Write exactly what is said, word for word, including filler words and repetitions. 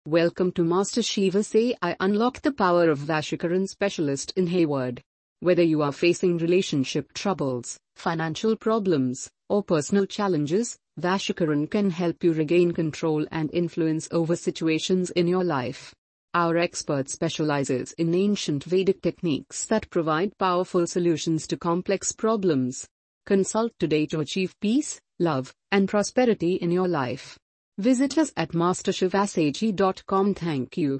Welcome to Master Shiva Say I Unlock the Power of Vashikaran Specialist in Hayward. Whether you are facing relationship troubles, financial problems, or personal challenges, Vashikaran can help you regain control and influence over situations in your life. Our expert specializes in ancient Vedic techniques that provide powerful solutions to complex problems. Consult today to achieve peace, love, and prosperity in your life. Visit us at master shiva say dot com. Thank you.